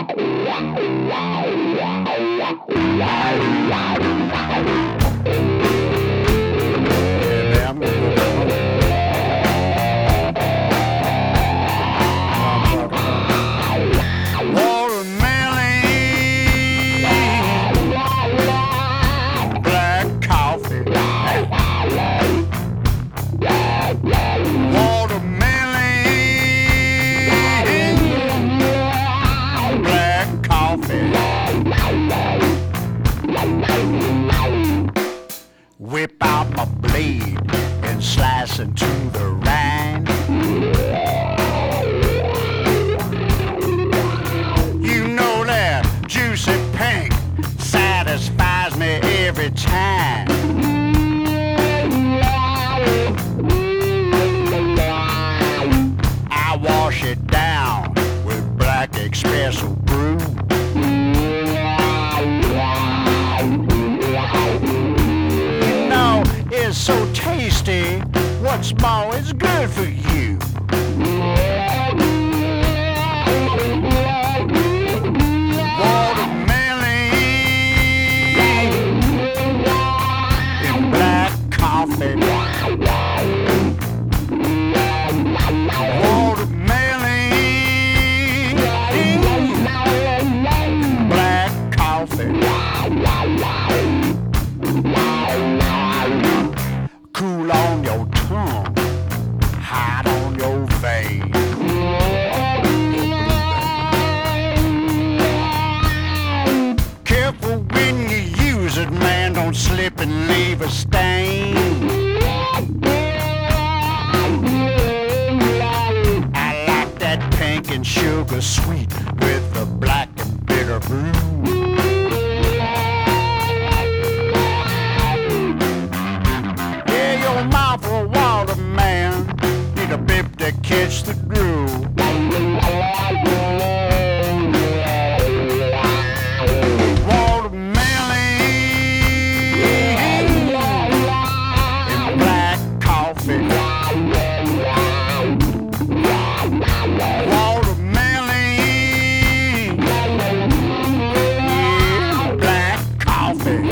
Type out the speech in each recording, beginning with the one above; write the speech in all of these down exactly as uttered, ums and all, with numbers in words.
Whip out my blade and slice into the rind. You know that juicy pink satisfies me every time. I wash it down with black espresso brew. It's so tasty, what's more, it's good for you. Watermelon in black coffee. Watermelon in black coffee. Cool on your tongue, hot on your vein. Careful when you use it, man, don't slip and leave a stain. I like that pink and sugar sweet with the black and bitter brew. Mouth for water, man. Need a bib to catch the groove. Watermelon and black coffee. Watermelon, yeah, black coffee.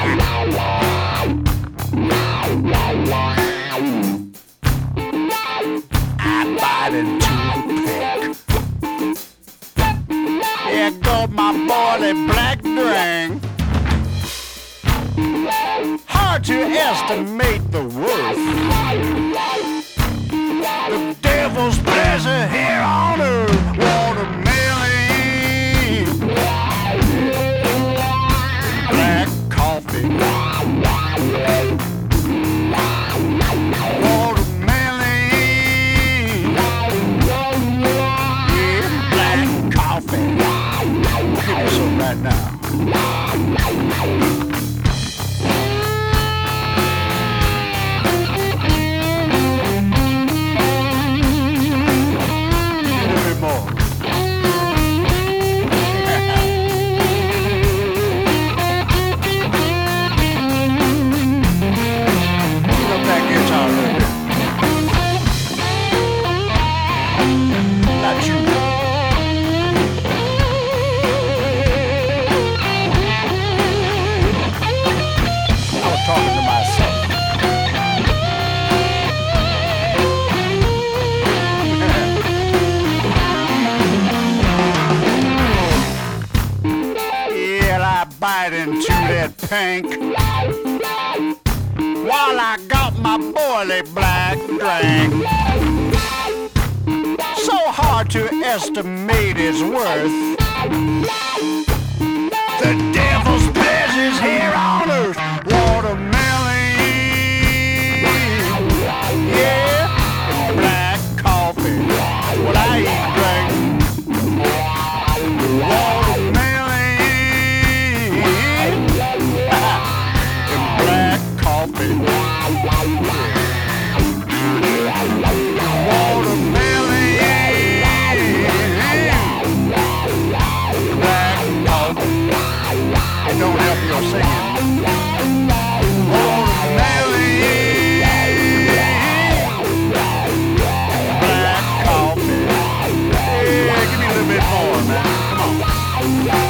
I bite into the pink. There goes my boy, that black drink. Hard to estimate the worth. The devil's pleasure here on earth. Watermelon, black coffee. Right now. A little bit more. Look that guitar right there. Not you. Talking to myself. Yeah, I bite into that pink while I got my boilie black drink. So hard to estimate its worth. The devil's pleasures here on earth. Watermelon, yeah, and black coffee. What I eat, drink. Watermelon, and black coffee. Watermelon, black coffee. Bye.